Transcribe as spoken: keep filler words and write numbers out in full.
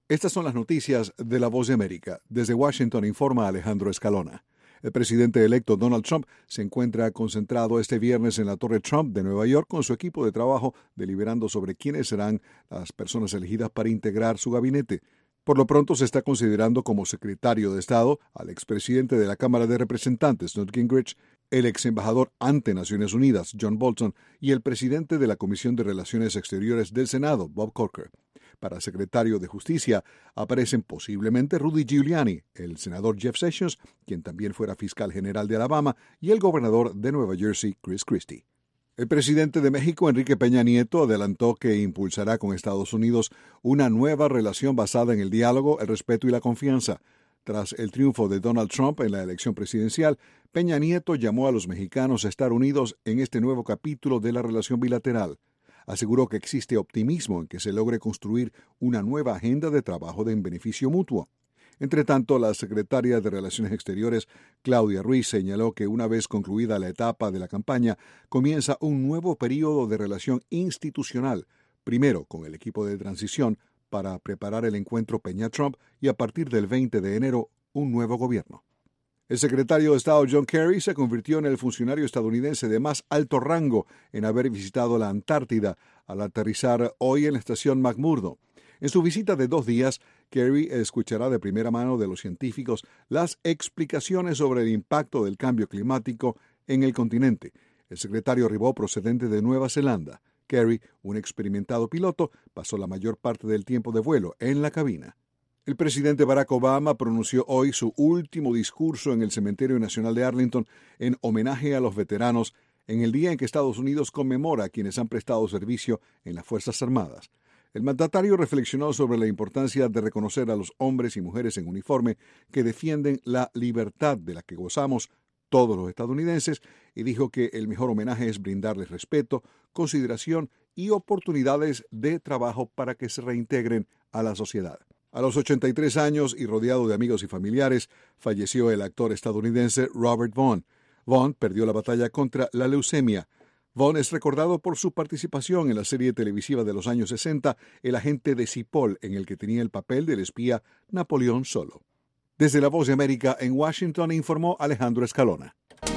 Estas son las noticias de La Voz de América. Desde Washington informa Alejandro Escalona. El presidente electo Donald Trump se encuentra concentrado este viernes en la Torre Trump de Nueva York con su equipo de trabajo deliberando sobre quiénes serán las personas elegidas para integrar su gabinete. Por lo pronto se está considerando como secretario de Estado al expresidente de la Cámara de Representantes, Newt Gingrich, el ex embajador ante Naciones Unidas, John Bolton, y el presidente de la Comisión de Relaciones Exteriores del Senado, Bob Corker. Para secretario de Justicia aparecen posiblemente Rudy Giuliani, el senador Jeff Sessions, quien también fuera fiscal general de Alabama, y el gobernador de Nueva Jersey, Chris Christie. El presidente de México, Enrique Peña Nieto, adelantó que impulsará con Estados Unidos una nueva relación basada en el diálogo, el respeto y la confianza. Tras el triunfo de Donald Trump en la elección presidencial, Peña Nieto llamó a los mexicanos a estar unidos en este nuevo capítulo de la relación bilateral. Aseguró que existe optimismo en que se logre construir una nueva agenda de trabajo en beneficio mutuo. Entre tanto, la secretaria de Relaciones Exteriores, Claudia Ruiz, señaló que una vez concluida la etapa de la campaña, comienza un nuevo período de relación institucional, primero con el equipo de transición, para preparar el encuentro Peña-Trump y a partir del veinte de enero, un nuevo gobierno. El secretario de Estado John Kerry se convirtió en el funcionario estadounidense de más alto rango en haber visitado la Antártida al aterrizar hoy en la estación McMurdo. En su visita de dos días, Kerry escuchará de primera mano de los científicos las explicaciones sobre el impacto del cambio climático en el continente. El secretario arribó procedente de Nueva Zelanda. Kerry, un experimentado piloto, pasó la mayor parte del tiempo de vuelo en la cabina. El presidente Barack Obama pronunció hoy su último discurso en el Cementerio Nacional de Arlington en homenaje a los veteranos en el día en que Estados Unidos conmemora a quienes han prestado servicio en las Fuerzas Armadas. El mandatario reflexionó sobre la importancia de reconocer a los hombres y mujeres en uniforme que defienden la libertad de la que gozamos todos los estadounidenses y dijo que el mejor homenaje es brindarles respeto, consideración y oportunidades de trabajo para que se reintegren a la sociedad. A los ochenta y tres años y rodeado de amigos y familiares, falleció el actor estadounidense Robert Vaughn. Vaughn perdió la batalla contra la leucemia. Vaughn es recordado por su participación en la serie televisiva de los años sesenta, El agente de Cipoll, en el que tenía el papel del espía Napoleón Solo. Desde La Voz de América en Washington informó Alejandro Escalona.